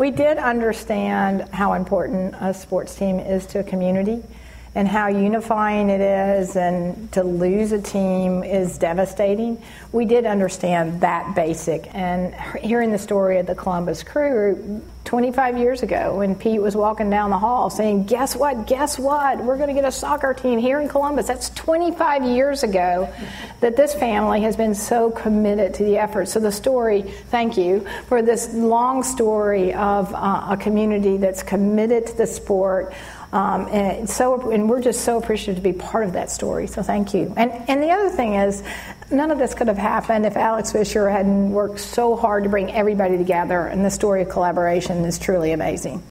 We did understand how important a sports team is to a community and how unifying it is, and to lose a team is devastating. We did understand that basic. And hearing the story of the Columbus Crew 25 years ago when Pete was walking down the hall saying, guess what, we're going to get a soccer team here in Columbus. That's 25 years ago that this family has been so committed to the effort. So the story, thank you, for this long story of a community that's committed to the sport. And we're just so appreciative to be part of that story. So thank you. And the other thing is, none of this could have happened if Alex Fisher hadn't worked so hard to bring everybody together. And the story of collaboration is truly amazing.